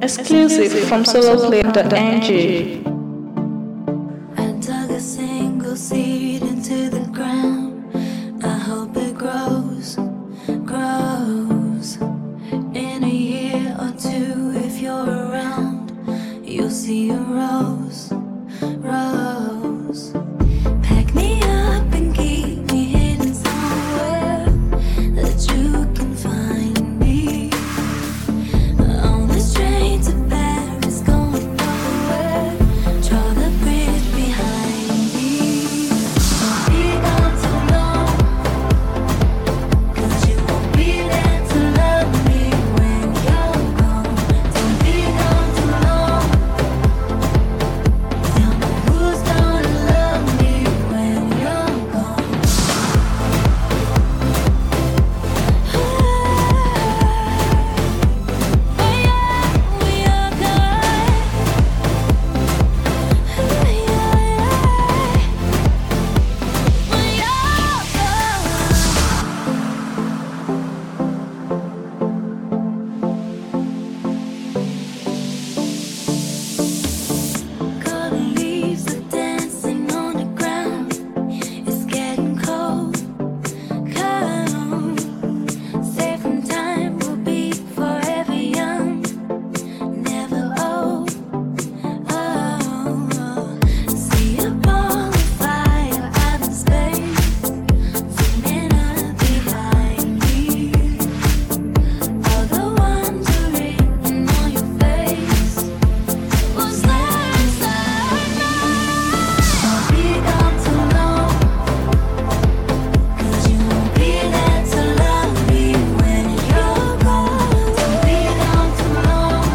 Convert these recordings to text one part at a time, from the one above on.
Exclusive from soloplay.ng. I dug a single seed into the ground. I hope it grows. In a year or two, if you're around, you'll see a rose. Pack me up and keep me hidden somewhere that you can find me. On this train to Paris, going nowhere. Draw the bridge behind me. Don't be gone too long, 'cause you won't be there to love me when you're gone. Don't be gone too long. Tell me who's gonna love me when you're gone. We are gone. Golden leaves are dancing on the ground. It's getting cold. Safe from time will be forever young, never old. See a ball of fire out in space, zooming up behind me. All the ones are written on your face. Was there inside me? Don't be gone too long, 'cause you won't be there to love me when you're gone. Don't be gone too long.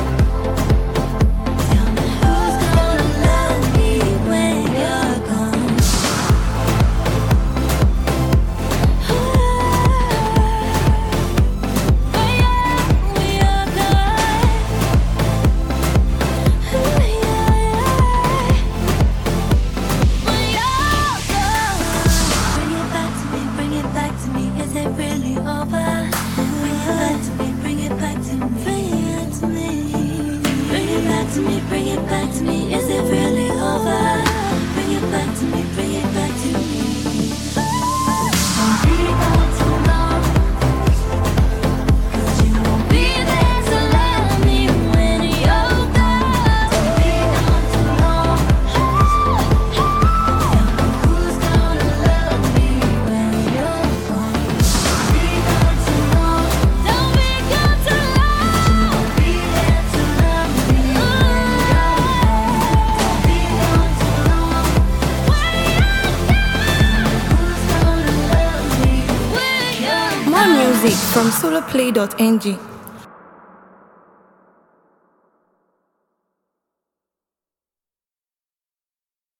Tell me who's gonna love me when you're gone. We are gone. Bring it back to me, is it really over? Bring it back to me, bring it back to me. Bring it back to me, bring it back to me, is it really over? Bring it back to me, bring it back to me. Don't be gone too long, 'cause you won't be there to love me when you're gone. Don't be gone too long. Tell me who's gonna love me when you're gone. Don't be gone too long. Don't be gone too long. 'Cause you won't be there to love me when you're gone. Don't be gone too long. When you're gone. Who's gonna love me when you're gone? More music from soloplay.ng.